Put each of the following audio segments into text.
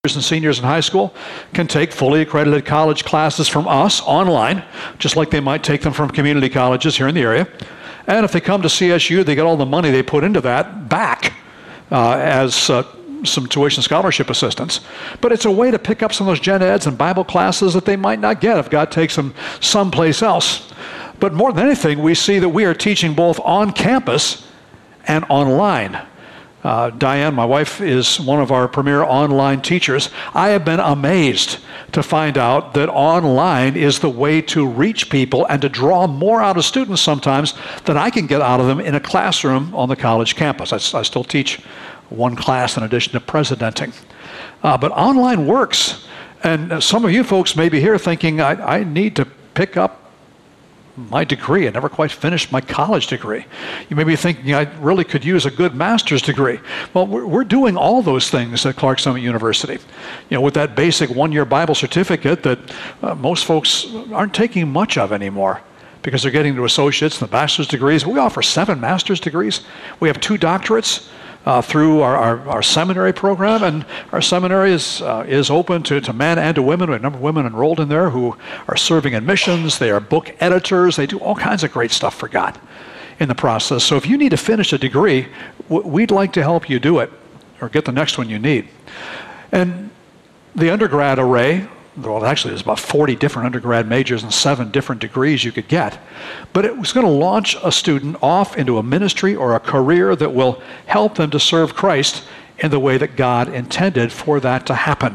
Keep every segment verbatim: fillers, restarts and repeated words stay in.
and seniors in high school can take fully accredited college classes from us online, just like they might take them from community colleges here in the area. And if they come to C S U, they get all the money they put into that back uh, as uh, some tuition scholarship assistance. But it's a way to pick up some of those gen eds and Bible classes that they might not get if God takes them someplace else. But more than anything, we see that we are teaching both on campus and online. Uh, Diane, my wife, is one of our premier online teachers. I have been amazed to find out that online is the way to reach people and to draw more out of students sometimes than I can get out of them in a classroom on the college campus. I, I still teach one class in addition to presidenting. Uh, but online works. And some of you folks may be here thinking, I, I need to pick up my degree. I never quite finished my college degree. You may be thinking, I really could use a good master's degree. Well, we're, we're doing all those things at Clark Summit University. You know, with that basic one-year Bible certificate that uh, most folks aren't taking much of anymore because they're getting to associates and the bachelor's degrees. We offer seven master's degrees. We have two doctorates Uh, through our, our, our seminary program, and our seminary is uh, is open to, to men and to women. We have a number of women enrolled in there who are serving in missions. They are book editors. They do all kinds of great stuff for God in the process. So if you need to finish a degree, w- we'd like to help you do it or get the next one you need. And the undergrad array, well, actually there's about forty different undergrad majors and seven different degrees you could get. But it was going to launch a student off into a ministry or a career that will help them to serve Christ in the way that God intended for that to happen.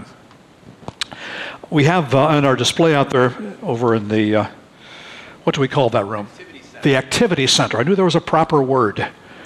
We have uh, in our display out there over in the, uh, what do we call that room? The Activity Center. I knew there was a proper word.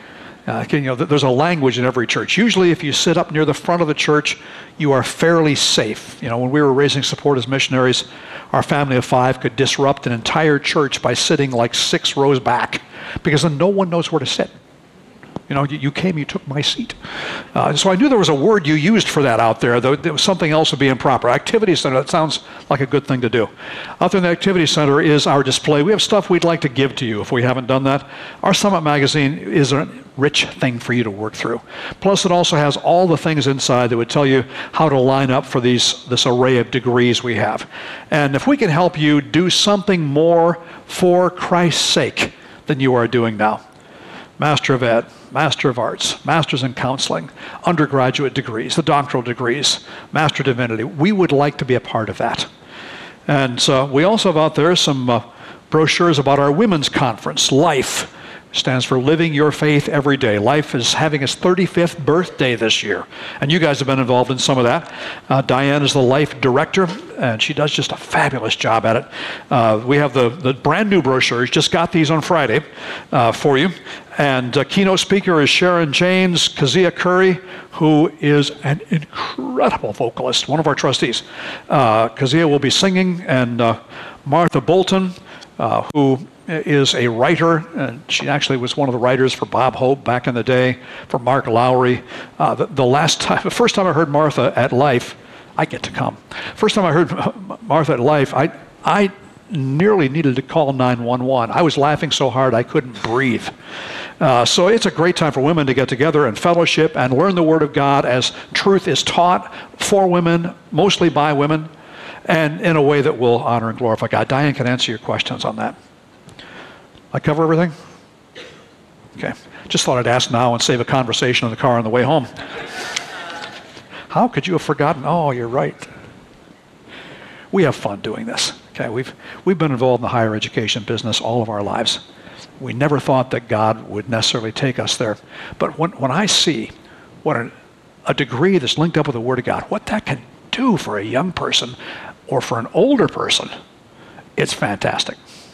Uh, you know, there's a language in every church. Usually if you sit up near the front of the church, you are fairly safe. You know, when we were raising support as missionaries, our family of five could disrupt an entire church by sitting like six rows back because then no one knows where to sit. You know, you, you came, you took my seat. Uh, so I knew there was a word you used for that out there, though there was something else would be improper. Activity Center, that sounds like a good thing to do. Out there in the Activity Center is our display. We have stuff we'd like to give to you if we haven't done that. Our Summit magazine is a rich thing for you to work through. Plus, it also has all the things inside that would tell you how to line up for these this array of degrees we have. And if we can help you do something more for Christ's sake than you are doing now, Master of Ed, Master of Arts, Masters in Counseling, undergraduate degrees, the doctoral degrees, Master of Divinity, we would like to be a part of that. And so we also have out there some uh, brochures about our women's conference, LIFE. Stands for Living Your Faith Every Day. LIFE is having its thirty-fifth birthday this year. And you guys have been involved in some of that. Uh, Diane is the LIFE director, and she does just a fabulous job at it. Uh, we have the, the brand new brochures, just got these on Friday uh, for you. And uh, keynote speaker is Sharon James Kazia Curry, who is an incredible vocalist, one of our trustees. Uh, Kazia will be singing, and uh, Martha Bolton, uh, who is a writer, and she actually was one of the writers for Bob Hope back in the day, for Mark Lowry. Uh, the, the last time, the first time I heard Martha at LIFE, I get to come. First time I heard Martha at LIFE, I I nearly needed to call nine one one. I was laughing so hard I couldn't breathe. Uh, so it's a great time for women to get together and fellowship and learn the Word of God as truth is taught for women, mostly by women, and in a way that will honor and glorify God. Diane can answer your questions on that. I cover everything? Okay. Just thought I'd ask now and save a conversation in the car on the way home. How could you have forgotten? Oh, you're right. We have fun doing this. Okay, we've we've been involved in the higher education business all of our lives. We never thought that God would necessarily take us there. But when when I see what a, a degree that's linked up with the Word of God, what that can do for a young person or for an older person, it's fantastic.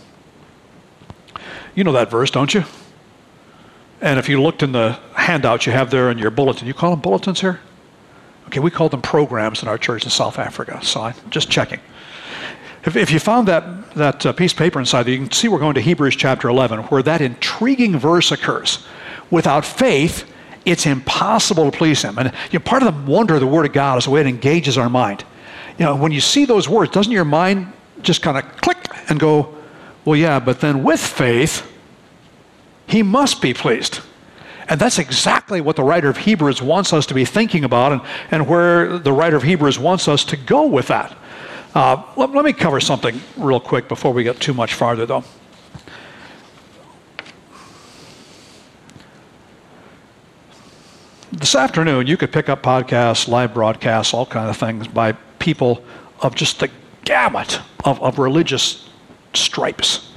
You know that verse, don't you? And if you looked in the handout you have there in your bulletin, you call them bulletins here? Okay, we call them programs in our church in South Africa, so I'm just checking. If, if you found that, that uh, piece of paper inside there, you can see we're going to Hebrews chapter eleven, where that intriguing verse occurs. Without faith, it's impossible to please Him. And you know, part of the wonder of the Word of God is the way it engages our mind. You know, when you see those words, doesn't your mind just kind of click and go, well, yeah, but then with faith, He must be pleased. And that's exactly what the writer of Hebrews wants us to be thinking about, and, and where the writer of Hebrews wants us to go with that. Uh, let, let me cover something real quick before we get too much farther, though. This afternoon, you could pick up podcasts, live broadcasts, all kinds of things by people of just the gamut of, of religious stripes.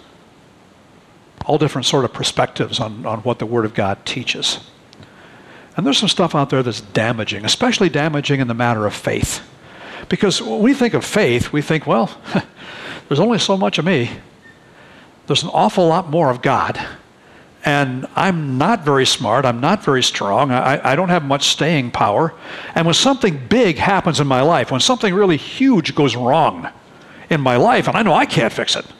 All different sort of perspectives on, on what the Word of God teaches. And there's some stuff out there that's damaging, especially damaging in the matter of faith. Because when we think of faith, we think, well, there's only so much of me. There's an awful lot more of God. And I'm not very smart. I'm not very strong. I, I don't have much staying power. And when something big happens in my life, when something really huge goes wrong in my life, and I know I can't fix it,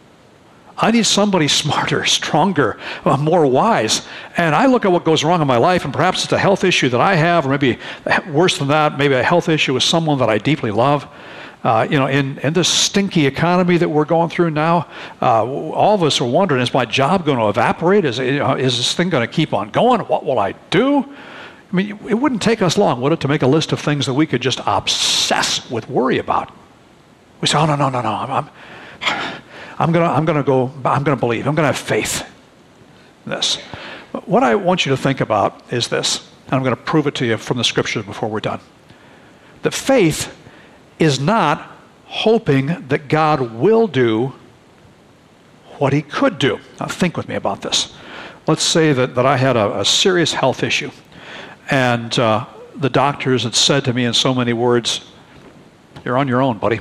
I need somebody smarter, stronger, uh, more wise. And I look at what goes wrong in my life, and perhaps it's a health issue that I have, or maybe worse than that, maybe a health issue with someone that I deeply love. Uh, you know, in, in this stinky economy that we're going through now, uh, all of us are wondering, is my job going to evaporate? Is, you know, is this thing going to keep on going? What will I do? I mean, it wouldn't take us long, would it, to make a list of things that we could just obsess with worry about? We say, oh, no, no, no, no, I'm, I'm, I'm going to I'm gonna go, I'm going to believe, I'm going to have faith in this. What I want you to think about is this, and I'm going to prove it to you from the Scriptures before we're done. That faith is not hoping that God will do what he could do. Now think with me about this. Let's say that, that I had a, a serious health issue, and uh, the doctors had said to me in so many words, you're on your own, buddy.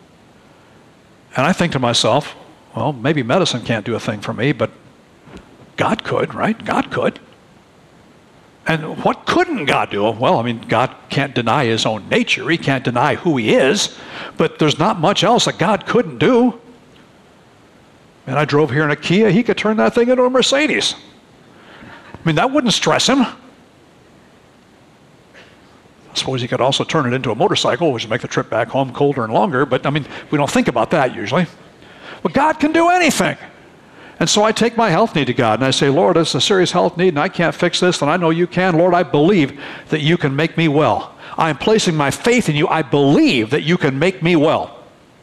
And I think to myself, well, maybe medicine can't do a thing for me, but God could, right? God could. And what couldn't God do? Well, I mean, God can't deny his own nature. He can't deny who he is. But there's not much else that God couldn't do. And I drove here in a Kia. He could turn that thing into a Mercedes. I mean, that wouldn't stress him. I suppose he could also turn it into a motorcycle, which would make the trip back home colder and longer. But, I mean, we don't think about that usually. But God can do anything. And so I take my health need to God, and I say, Lord, it's a serious health need, and I can't fix this, and I know you can. Lord, I believe that you can make me well. I am placing my faith in you. I believe that you can make me well.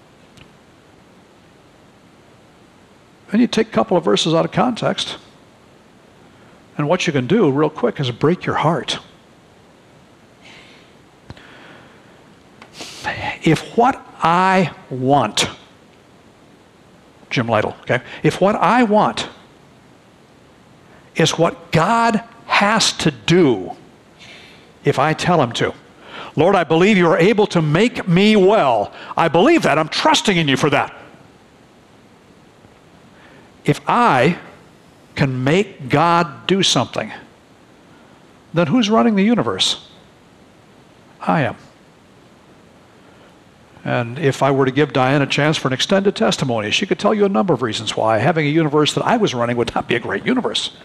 And you take a couple of verses out of context, and what you can do real quick is break your heart. If what I want... Jim Lytle, okay? If what I want is what God has to do, if I tell him to, Lord, I believe you are able to make me well. I believe that. I'm trusting in you for that. If I can make God do something, then who's running the universe? I am. And if I were to give Diane a chance for an extended testimony, she could tell you a number of reasons why having a universe that I was running would not be a great universe.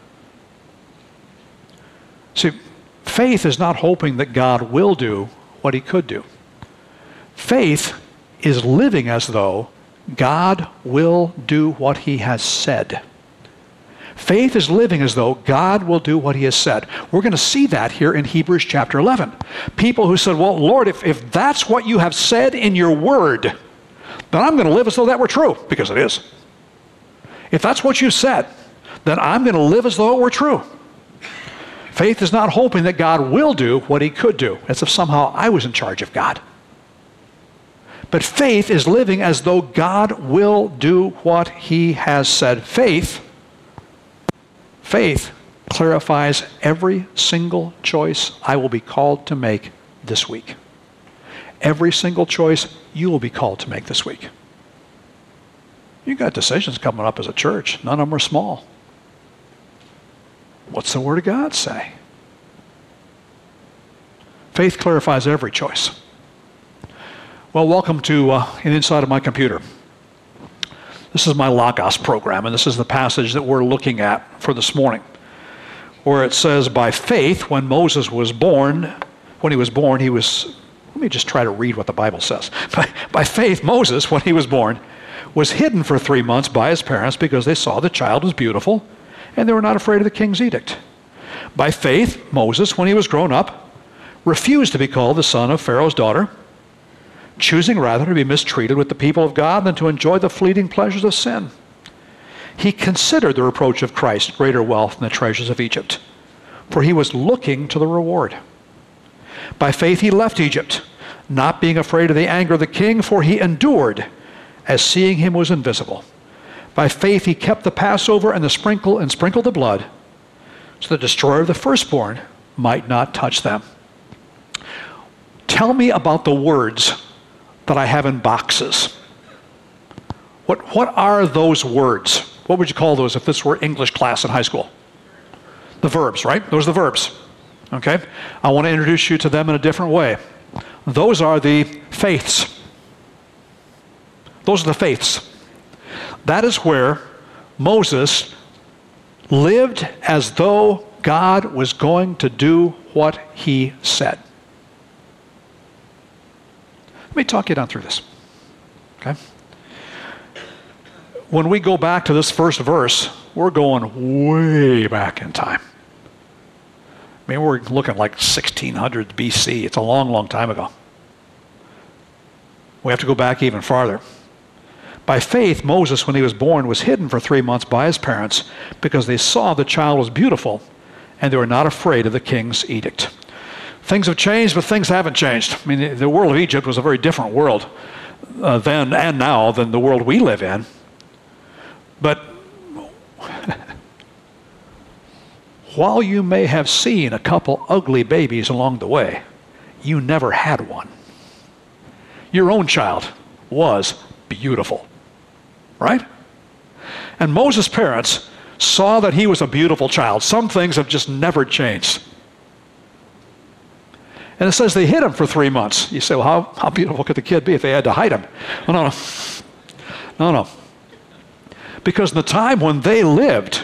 See, faith is not hoping that God will do what he could do. Faith is living as though God will do what he has said. Faith is living as though God will do what he has said. We're going to see that here in Hebrews chapter eleven. People who said, well, Lord, if, if that's what you have said in your word, then I'm going to live as though that were true, because it is. If that's what you said, then I'm going to live as though it were true. Faith is not hoping that God will do what he could do, as if somehow I was in charge of God. But faith is living as though God will do what he has said. Faith Faith clarifies every single choice I will be called to make this week. Every single choice you will be called to make this week. You've got decisions coming up as a church. None of them are small. What's the Word of God say? Faith clarifies every choice. Well, welcome to uh, an inside of my computer. This is my Logos program, and this is the passage that we're looking at for this morning, where it says, by faith, when Moses was born, when he was born, he was, let me just try to read what the Bible says. By, by faith, Moses, when he was born, was hidden for three months by his parents because they saw the child was beautiful, and they were not afraid of the king's edict. By faith, Moses, when he was grown up, refused to be called the son of Pharaoh's daughter, choosing rather to be mistreated with the people of God than to enjoy the fleeting pleasures of sin. He considered the reproach of Christ greater wealth than the treasures of Egypt, for he was looking to the reward. By faith he left Egypt, not being afraid of the anger of the king, for he endured as seeing him was invisible. By faith he kept the Passover and the sprinkle and sprinkled the blood, so the destroyer of the firstborn might not touch them. Tell me about the words that I have in boxes. What, what are those words? What would you call those if this were English class in high school? The verbs, right? Those are the verbs. Okay? I want to introduce you to them in a different way. Those are the faiths. Those are the faiths. That is where Moses lived as though God was going to do what he said. Let me talk you down through this. Okay? When we go back to this first verse, we're going way back in time. I mean, we're looking like sixteen hundred B C. It's a long, long time ago. We have to go back even farther. By faith, Moses, when he was born, was hidden for three months by his parents because they saw the child was beautiful and they were not afraid of the king's edict. Things have changed, but things haven't changed. I mean, the world of Egypt was a very different world uh, then and now than the world we live in. But while you may have seen a couple ugly babies along the way, you never had one. Your own child was beautiful, right? And Moses' parents saw that he was a beautiful child. Some things have just never changed. And it says they hid him for three months. You say, well, how, how beautiful could the kid be if they had to hide him? Well, no, no. No, no. Because in the time when they lived,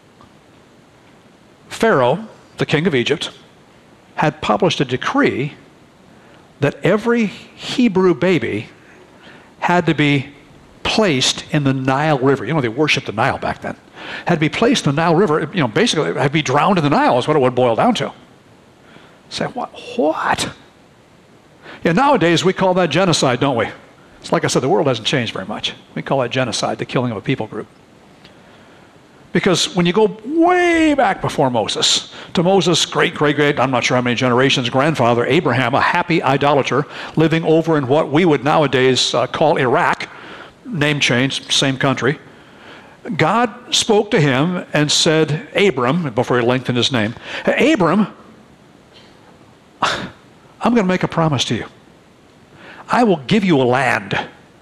Pharaoh, the king of Egypt, had published a decree that every Hebrew baby had to be placed in the Nile River. You know, they worshiped the Nile back then. Had to be placed in the Nile River. You know, basically, had to be drowned in the Nile is what it would boil down to. Say, what? What? Yeah, nowadays we call that genocide, don't we? It's like I said, the world hasn't changed very much. We call that genocide, the killing of a people group. Because when you go way back before Moses, to Moses' great, great, great, I'm not sure how many generations, grandfather, Abraham, a happy idolater, living over in what we would nowadays uh, call Iraq, name change, same country, God spoke to him and said, Abram, before he lengthened his name, Abram, I'm going to make a promise to you. I will give you a land.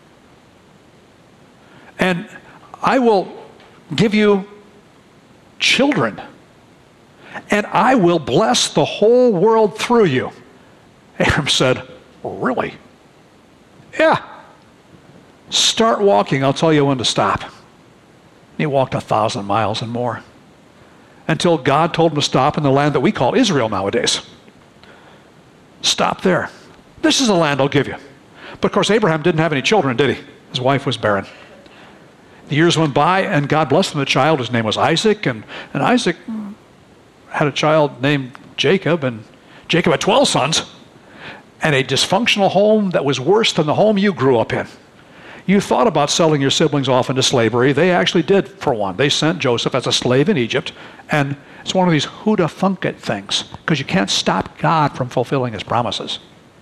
And I will give you children. And I will bless the whole world through you. Abram said, really? Yeah. Start walking. I'll tell you when to stop. He walked a thousand miles and more until God told him to stop in the land that we call Israel nowadays. Stop there. This is the land I'll give you. But of course, Abraham didn't have any children, did he? His wife was barren. The years went by, and God blessed him with a child. His name was Isaac, and, and Isaac had a child named Jacob, and Jacob had twelve sons, and a dysfunctional home that was worse than the home you grew up in. You thought about selling your siblings off into slavery. They actually did, for one. They sent Joseph as a slave in Egypt, and it's one of these who'da thunk it things, because you can't stop God from fulfilling his promises.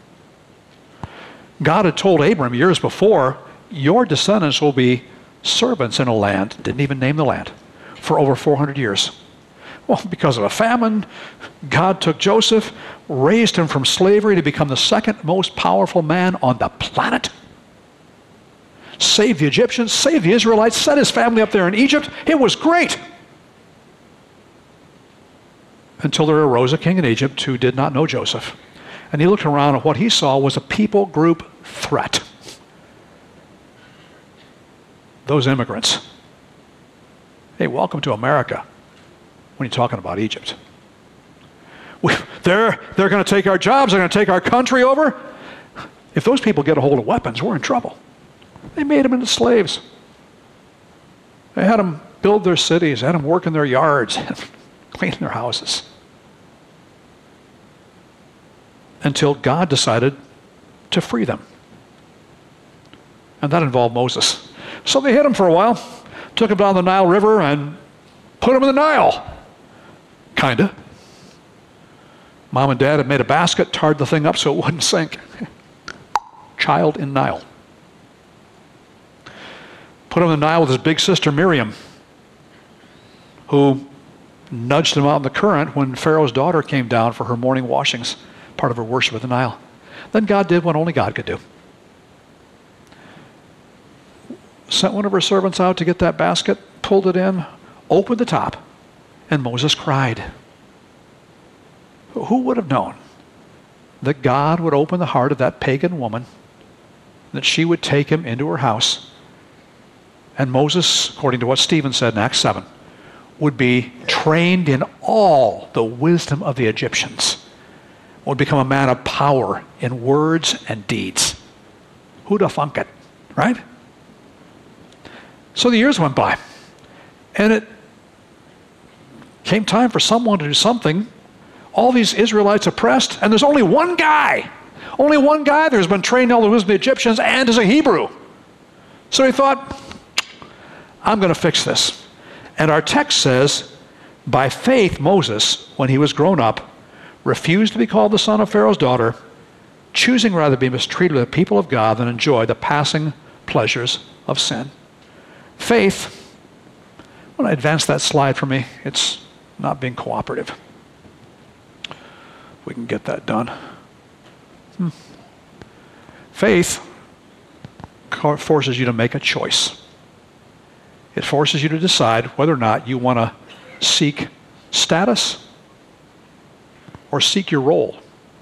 God had told Abram years before, your descendants will be servants in a land, didn't even name the land, for over four hundred years. Well, because of a famine, God took Joseph, raised him from slavery to become the second most powerful man on the planet, saved the Egyptians, saved the Israelites, set his family up there in Egypt. It was great. Until there arose a king in Egypt who did not know Joseph. And he looked around, and what he saw was a people group threat. Those immigrants. Hey, welcome to America when you're talking about Egypt. We, they're they're going to take our jobs, they're going to take our country over. If those people get a hold of weapons, we're in trouble. They made them into slaves. They had them build their cities, had them work in their yards, clean their houses. until God decided to free them. And that involved Moses. So they hid him for a while, took him down the Nile River and put him in the Nile. Kinda. Mom and Dad had made a basket, tarred the thing up so it wouldn't sink. Child in Nile. Put him in the Nile with his big sister Miriam, who nudged him out in the current when Pharaoh's daughter came down for her morning washings, part of her worship at the Nile. Then God did what only God could do. Sent one of her servants out to get that basket, pulled it in, opened the top, and Moses cried. Who would have known that God would open the heart of that pagan woman, that she would take him into her house, and Moses, according to what Stephen said in Acts seven, would be trained in all the wisdom of the Egyptians, would become a man of power in words and deeds. Who'd have thunk it, right? So the years went by, and it came time for someone to do something. All these Israelites oppressed, and there's only one guy, only one guy that has been trained in all the wisdom of the Egyptians and is a Hebrew. So he thought, I'm going to fix this. And our text says, by faith Moses, when he was grown up, refused to be called the son of Pharaoh's daughter, choosing rather to be mistreated with the people of God than enjoy the passing pleasures of sin. Faith, want to advance that slide for me? It's not being cooperative. We can get that done. Hmm. Faith forces you to make a choice. It forces you to decide whether or not you want to seek status or seek your role.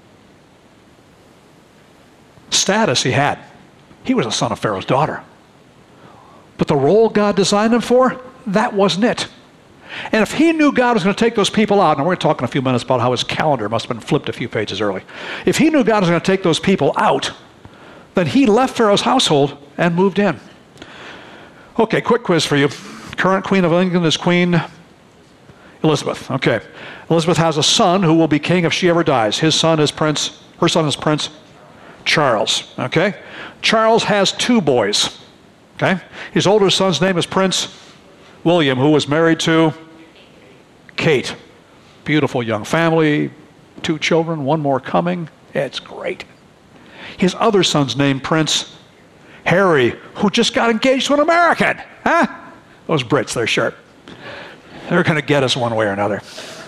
Status he had. He was a son of Pharaoh's daughter. But the role God designed him for, that wasn't it. And if he knew God was going to take those people out, and we're going to talk in a few minutes about how his calendar must have been flipped a few pages early. If he knew God was going to take those people out, then he left Pharaoh's household and moved in. Okay, quick quiz for you. Current Queen of England is Queen Elizabeth. Okay. Elizabeth has a son who will be king if she ever dies. His son is Prince, her son is Prince Charles. Okay? Charles has two boys. Okay? His older son's name is Prince William, who was married to Kate. Beautiful young family, two children, one more coming. It's great. His other son's name, Prince Harry, who just got engaged to an American. Huh? Those Brits, they're sharp. They're going to get us one way or another.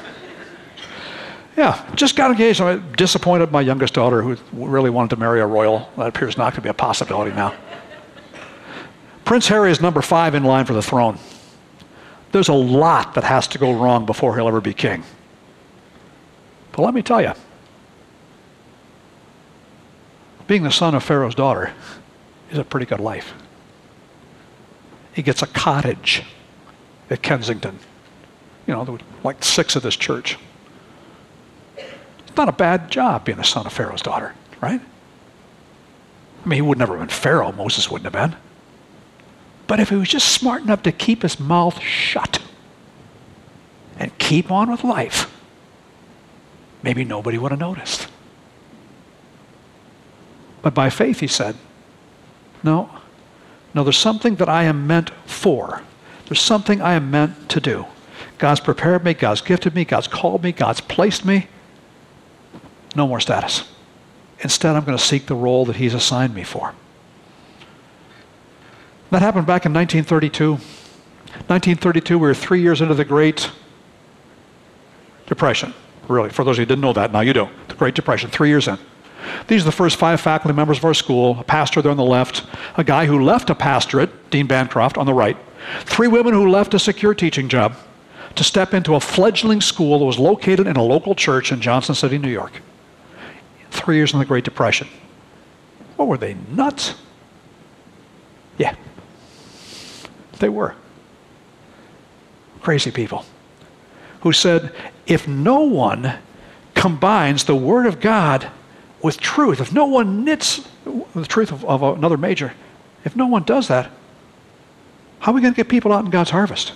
Yeah, just got engaged. I'm disappointed my youngest daughter, who really wanted to marry a royal. That appears not to be a possibility now. Prince Harry is number five in line for the throne. There's a lot that has to go wrong before he'll ever be king. But let me tell you, being the son of Pharaoh's daughter is a pretty good life. He gets a cottage at Kensington. You know, there were like six of this church. It's not a bad job being the son of Pharaoh's daughter, right? I mean, he would never have been Pharaoh. Moses wouldn't have been. But if he was just smart enough to keep his mouth shut and keep on with life, maybe nobody would have noticed. But by faith, he said, no, no, there's something that I am meant for. There's something I am meant to do. God's prepared me, God's gifted me, God's called me, God's placed me. No more status. Instead, I'm going to seek the role that he's assigned me for. That happened back in nineteen thirty-two. nineteen thirty-two, we were three years into the Great Depression. Really, for those of you who didn't know that, now you do. The Great Depression, three years in. These are the first five faculty members of our school, a pastor there on the left, a guy who left a pastorate, Dean Bancroft, on the right, three women who left a secure teaching job to step into a fledgling school that was located in a local church in Johnson City, New York. Three years in the Great Depression. What were they, nuts? Yeah. They were. Crazy people who said, if no one combines the Word of God with truth, if no one knits the truth of, of another major, if no one does that, how are we going to get people out in God's harvest?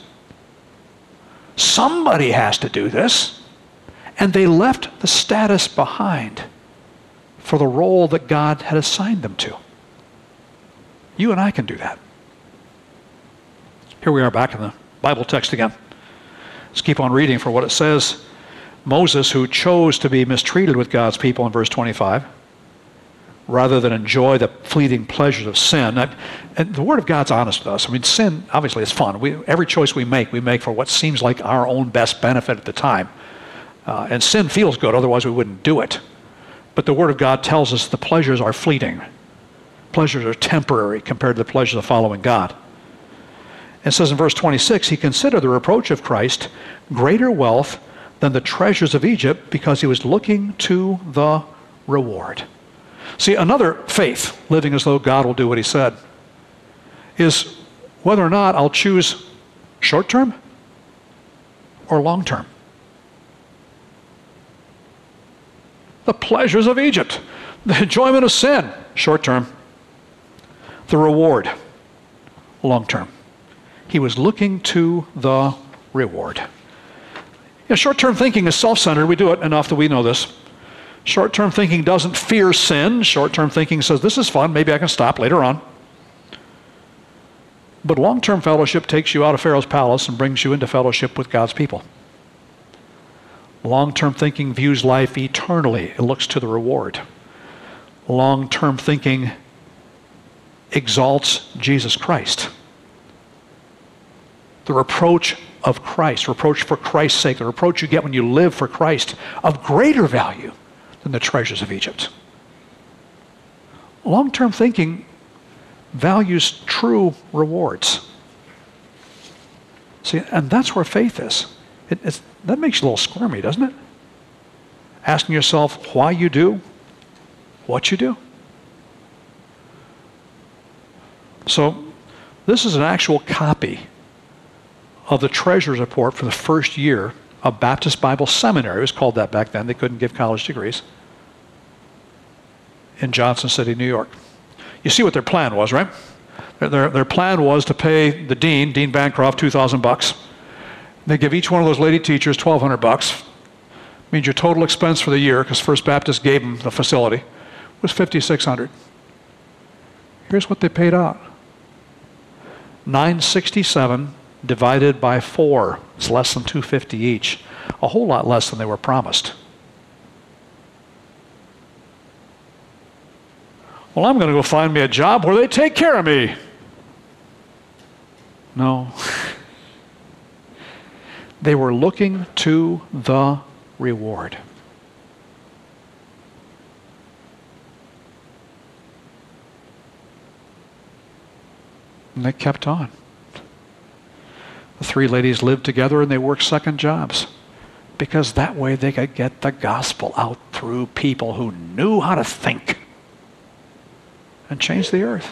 Somebody has to do this. And they left the status behind for the role that God had assigned them to. You and I can do that. Here we are back in the Bible text again. Let's keep on reading for what it says. Moses, who chose to be mistreated with God's people in verse twenty-five, rather than enjoy the fleeting pleasures of sin. And the Word of God's honest with us. I mean, sin, obviously, is fun. We, every choice we make, we make for what seems like our own best benefit at the time. Uh, and sin feels good, otherwise we wouldn't do it. But the Word of God tells us the pleasures are fleeting. Pleasures are temporary compared to the pleasures of following God. It says in verse twenty-six, he considered the reproach of Christ greater wealth than the treasures of Egypt because he was looking to the reward. See, another faith, living as though God will do what he said, is whether or not I'll choose short-term or long-term. The pleasures of Egypt, the enjoyment of sin, short-term. The reward, long-term. He was looking to the reward. You know, short-term thinking is self-centered. We do it enough that we know this. Short-term thinking doesn't fear sin. Short-term thinking says, this is fun, maybe I can stop later on. But long-term fellowship takes you out of Pharaoh's palace and brings you into fellowship with God's people. Long-term thinking views life eternally. It looks to the reward. Long-term thinking exalts Jesus Christ. The reproach of Christ, reproach for Christ's sake, the reproach you get when you live for Christ, of greater value than the treasures of Egypt. Long-term thinking values true rewards. See, and that's where faith is. It, it's, that makes you a little squirmy, doesn't it? Asking yourself why you do what you do. So, this is an actual copy of the treasurer's report for the first year of Baptist Bible Seminary. It was called that back then. They couldn't give college degrees. In Johnson City, New York. You see what their plan was, right? Their, their, their plan was to pay the dean, Dean Bancroft, two thousand bucks. They give each one of those lady teachers twelve hundred bucks. Means your total expense for the year, because First Baptist gave them the facility, was fifty-six hundred. Here's what they paid out. nine sixty-seven divided by four. It's less than two hundred fifty each. A whole lot less than they were promised. Well, I'm going to go find me a job where they take care of me. No. They were looking to the reward. And they kept on. The three ladies lived together and they worked second jobs because that way they could get the gospel out through people who knew how to think and change the earth.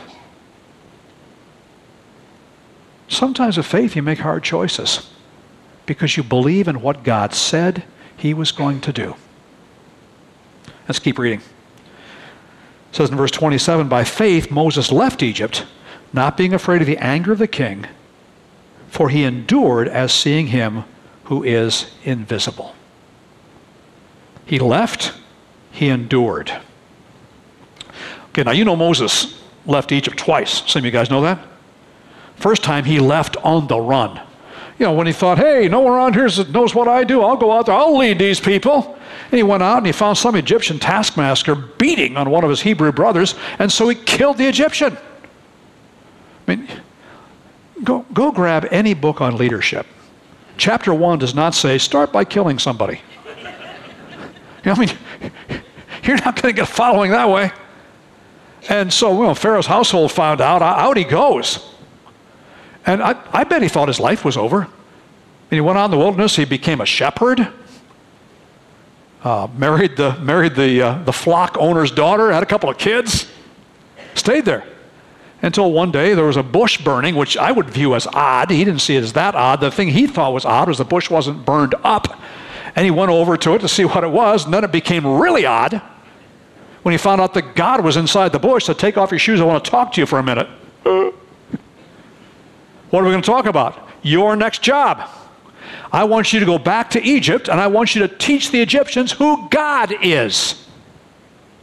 Sometimes with faith you make hard choices because you believe in what God said he was going to do. Let's keep reading. It says in verse twenty-seven, by faith Moses left Egypt, not being afraid of the anger of the king, for he endured as seeing him who is invisible. He left, he endured. Okay, now you know Moses left Egypt twice. Some of you guys know that. First time he left on the run. You know, when he thought, hey, no one around here knows what I do. I'll go out there, I'll lead these people. And he went out and he found some Egyptian taskmaster beating on one of his Hebrew brothers, and so he killed the Egyptian. I mean, go, go grab any book on leadership. Chapter one does not say, start by killing somebody. You know, I mean, you're not going to get a following that way. And so, well, Pharaoh's household found out, out he goes. And I, I bet he thought his life was over. And he went out in the wilderness, he became a shepherd, uh, married the, married the, uh, the flock owner's daughter, had a couple of kids, stayed there. Until one day there was a bush burning, which I would view as odd. He didn't see it as that odd. The thing he thought was odd was the bush wasn't burned up. And he went over to it to see what it was, and then it became really odd when he found out that God was inside the bush. So take off your shoes, I want to talk to you for a minute. Uh, what are we going to talk about? Your next job. I want you to go back to Egypt, and I want you to teach the Egyptians who God is.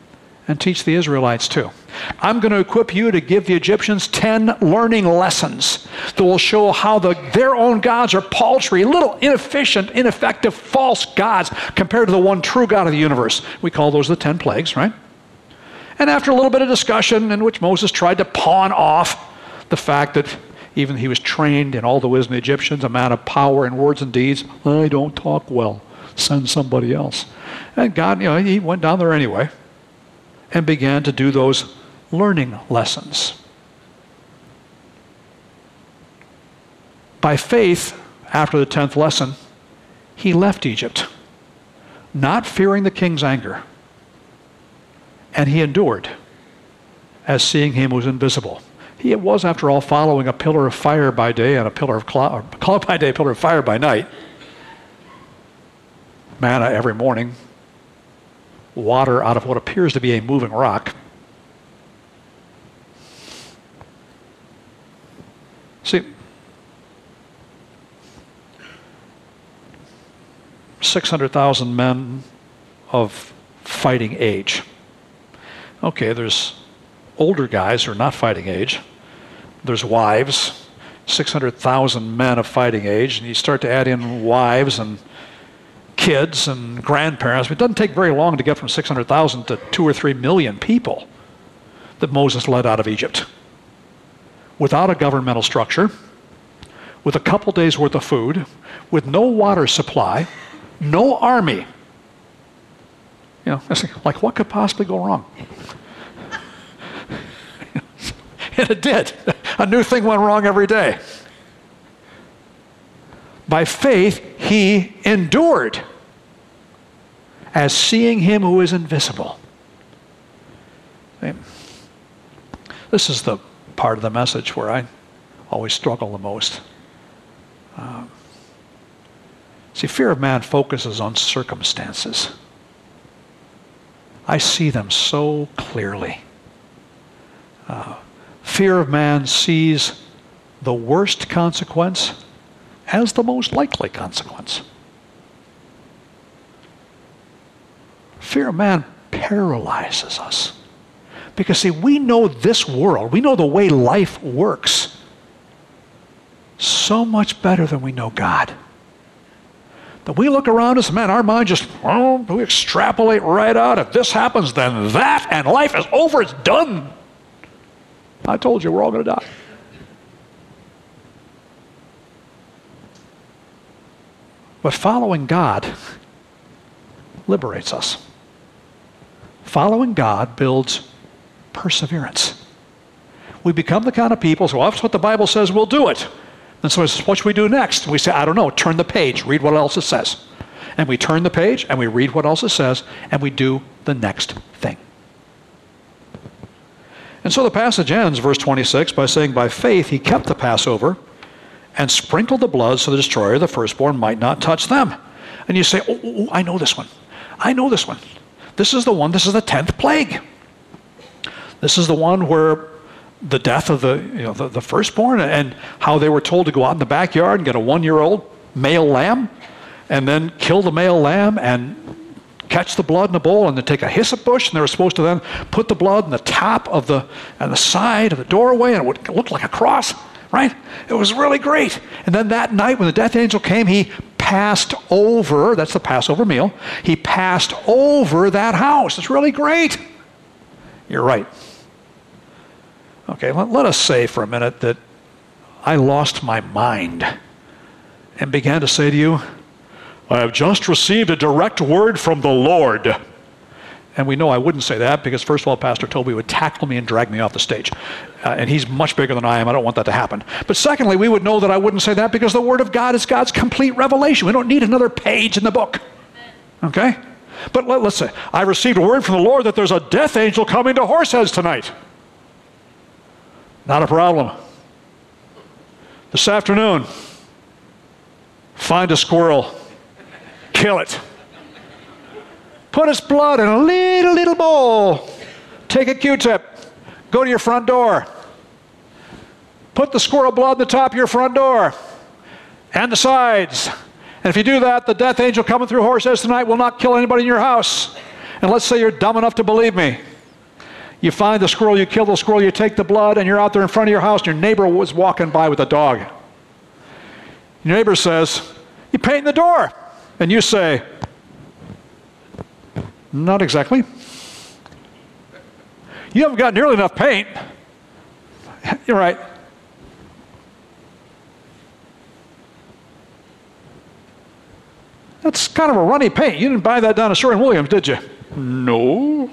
and teach the Israelites too. I'm going to equip you to give the Egyptians ten learning lessons that will show how the, their own gods are paltry, little inefficient, ineffective, false gods compared to the one true God of the universe. We call those the ten plagues, right? And after a little bit of discussion in which Moses tried to pawn off the fact that even he was trained in all the wisdom of the Egyptians, a man of power in words and deeds, I don't talk well, send somebody else. And God, you know, he went down there anyway and began to do those learning lessons. By faith, after the tenth lesson, he left Egypt, not fearing the king's anger. And he endured, as seeing him was invisible. He was, after all, following a pillar of fire by day and a pillar of cloud, cloud by day, pillar of fire by night. Manna every morning, water out of what appears to be a moving rock. See, six hundred thousand men of fighting age. Okay, there's older guys who are not fighting age. There's wives, six hundred thousand men of fighting age, and you start to add in wives and kids and grandparents. It doesn't take very long to get from six hundred thousand to two or three million people that Moses led out of Egypt. Without a governmental structure, with a couple days worth of food, with no water supply, no army. You know, like what could possibly go wrong? And it did. A new thing went wrong every day. By faith, he endured as seeing him who is invisible. This is the part of the message where I always struggle the most. Um, see, fear of man focuses on circumstances. I see them so clearly. Uh, fear of man sees the worst consequence as the most likely consequence. Fear of man paralyzes us. Because, see, we know this world, we know the way life works so much better than we know God. That we look around us, man, our mind just, oh, we extrapolate right out. If this happens, then that, and life is over, it's done. I told you, we're all going to die. But following God liberates us. Following God builds perseverance. We become the kind of people, so well, that's what the Bible says, we'll do it. And so what should we do next? And we say, I don't know, turn the page, read what else it says. And we turn the page, and we read what else it says, and we do the next thing. And so the passage ends, verse twenty-six, by saying, by faith he kept the Passover and sprinkled the blood so the destroyer, the firstborn, might not touch them. And you say, oh, oh, oh, I know this one. I know this one. This is the one, this is the tenth plague. This is the one where the death of the, you know, the, the firstborn, and how they were told to go out in the backyard and get a one-year-old male lamb and then kill the male lamb and catch the blood in a bowl and then take a hyssop bush, and they were supposed to then put the blood in the top of the, and the side of the doorway, and it would look like a cross, right? It was really great. And then that night when the death angel came, he passed over, that's the Passover meal, he passed over that house. It's really great. You're right. Okay, let, let us say for a minute that I lost my mind and began to say to you, I have just received a direct word from the Lord. And we know I wouldn't say that because, first of all, Pastor Toby would tackle me and drag me off the stage. Uh, and he's much bigger than I am. I don't want that to happen. But secondly, we would know that I wouldn't say that because the Word of God is God's complete revelation. We don't need another page in the book. Okay? But let, let's say, I received a word from the Lord that there's a death angel coming to Horseheads tonight. Not a problem. This afternoon, find a squirrel. Kill it. Put its blood in a little, little bowl. Take a Q-tip. Go to your front door. Put the squirrel blood in the top of your front door and the sides. And if you do that, the death angel coming through Horseheads tonight will not kill anybody in your house. And let's say you're dumb enough to believe me. You find the squirrel, you kill the squirrel, you take the blood, and you're out there in front of your house, and your neighbor was walking by with a dog. Your neighbor says, "You painting the door?" And you say, "Not exactly. You haven't got nearly enough paint." You're right. That's kind of a runny paint. You didn't buy that down at Sherwin-Williams, did you? No.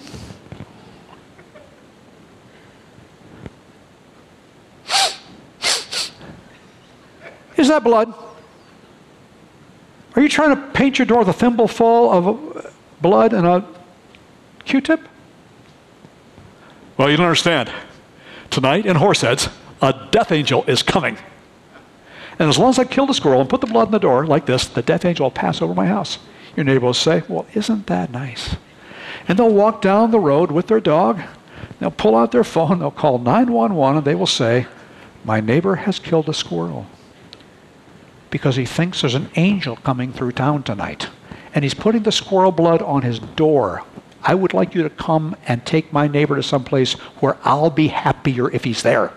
Is that blood? Are you trying to paint your door with a thimble full of blood and a Q-tip? Well, you don't understand. Tonight in Horseheads, a death angel is coming. And as long as I kill the squirrel and put the blood in the door like this, the death angel will pass over my house. Your neighbor will say, "Well, isn't that nice?" And they'll walk down the road with their dog. They'll pull out their phone. They'll call nine one one, and they will say, "My neighbor has killed a squirrel because he thinks there's an angel coming through town tonight, and he's putting the squirrel blood on his door. I would like you to come and take my neighbor to some place where I'll be happier if he's there."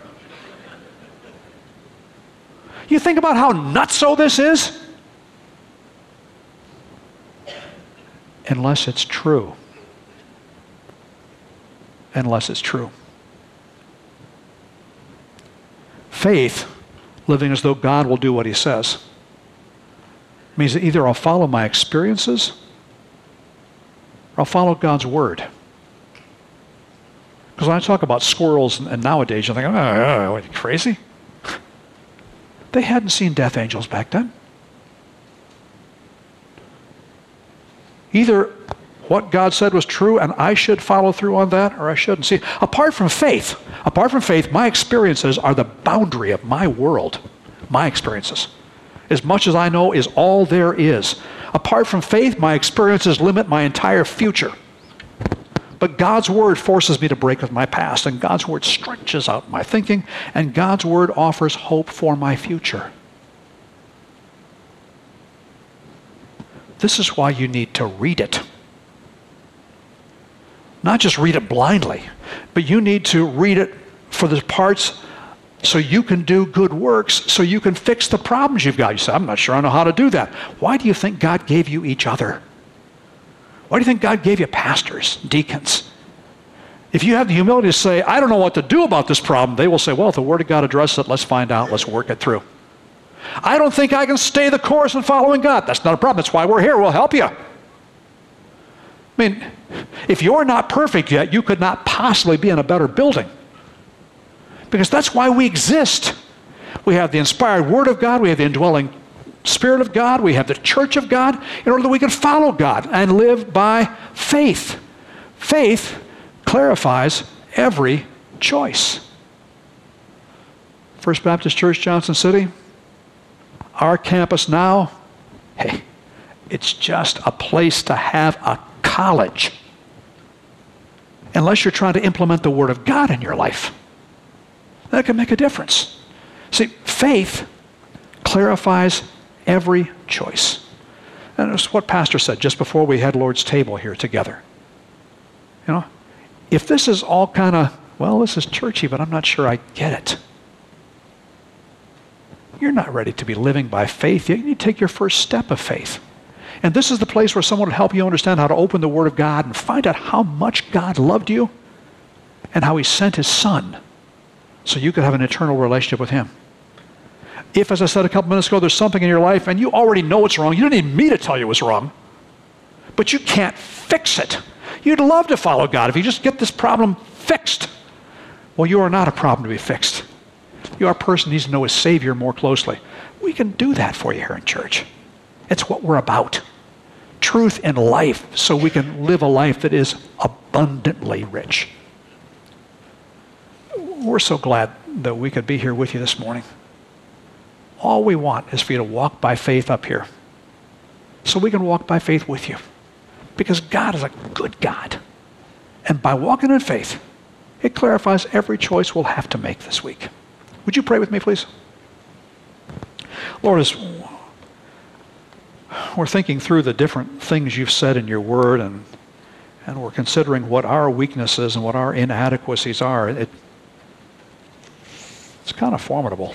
You think about how nutso this is? Unless it's true. Unless it's true. Faith, living as though God will do what he says, means that either I'll follow my experiences or I'll follow God's word. Because when I talk about squirrels and, and nowadays, you're thinking, "Oh, oh, what, are you crazy?" They hadn't seen death angels back then. Either what God said was true and I should follow through on that, or I shouldn't. See, apart from faith, apart from faith, my experiences are the boundary of my world. My experiences. As much as I know is all there is. Apart from faith, my experiences limit my entire future. But God's word forces me to break with my past, and God's word stretches out my thinking, and God's word offers hope for my future. This is why you need to read it. Not just read it blindly, but you need to read it for the parts so you can do good works, so you can fix the problems you've got. You say, "I'm not sure I know how to do that." Why do you think God gave you each other? Why do you think God gave you pastors, deacons? If you have the humility to say, "I don't know what to do about this problem," they will say, "Well, if the Word of God addresses it, let's find out, let's work it through." "I don't think I can stay the course in following God." That's not a problem. That's why we're here. We'll help you. I mean, if you're not perfect yet, you could not possibly be in a better building. Because that's why we exist. We have the inspired Word of God. We have the indwelling Spirit of God. We have the church of God in order that we can follow God and live by faith. Faith clarifies every choice. First Baptist Church, Johnson City, our campus now, hey, it's just a place to have a college. Unless you're trying to implement the Word of God in your life. That can make a difference. See, faith clarifies every choice. And it's what Pastor said just before we had Lord's table here together. You know, if this is all kind of, well, this is churchy, but I'm not sure I get it. You're not ready to be living by faith yet. You need to take your first step of faith. And this is the place where someone will help you understand how to open the Word of God and find out how much God loved you and how He sent His Son so you could have an eternal relationship with Him. If, as I said a couple minutes ago, there's something in your life and you already know it's wrong, you don't need me to tell you it's wrong, but you can't fix it. You'd love to follow God if you just get this problem fixed. Well, you are not a problem to be fixed. You are a person who needs to know His Savior more closely. We can do that for you here in church. It's what we're about. Truth in life so we can live a life that is abundantly rich. We're so glad that we could be here with you this morning. All we want is for you to walk by faith up here so we can walk by faith with you. Because God is a good God. And by walking in faith, it clarifies every choice we'll have to make this week. Would you pray with me, please? Lord, as we're thinking through the different things you've said in your word and, and we're considering what our weaknesses and what our inadequacies are, it, it's kind of formidable.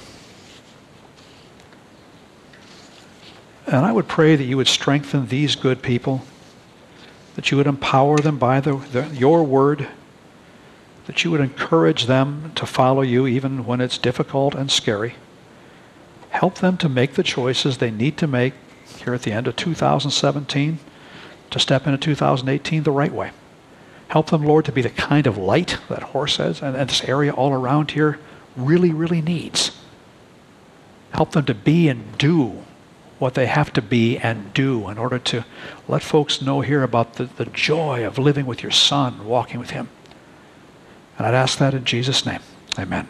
And I would pray that you would strengthen these good people, that you would empower them by the, the, your word, that you would encourage them to follow you even when it's difficult and scary. Help them to make the choices they need to make here at the end of two thousand seventeen to step into two thousand eighteen the right way. Help them, Lord, to be the kind of light that Horst says and, and this area all around here really, really needs. Help them to be and do what they have to be and do in order to let folks know here about the, the joy of living with your Son, walking with him. And I'd ask that in Jesus' name. Amen.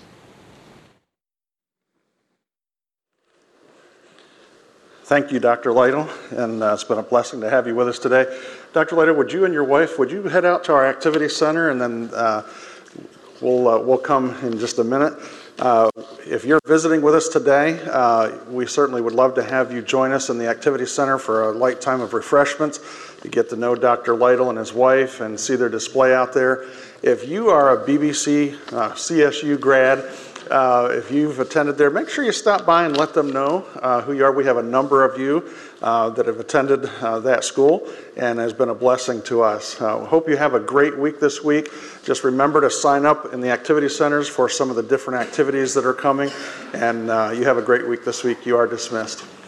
Thank you, Doctor Lytle, and uh, it's been a blessing to have you with us today. Doctor Lytle, would you and your wife, would you head out to our activity center, and then uh, we'll uh, we'll come in just a minute. Uh, if you're visiting with us today, uh, we certainly would love to have you join us in the activity center for a light time of refreshments to get to know Doctor Lytle and his wife and see their display out there. If you are a B B C, uh, C S U grad, Uh, if you've attended there, make sure you stop by and let them know uh, who you are. We have a number of you uh, that have attended uh, that school and has been a blessing to us. Uh, hope you have a great week this week. Just remember to sign up in the activity centers for some of the different activities that are coming, and uh, you have a great week this week. You are dismissed.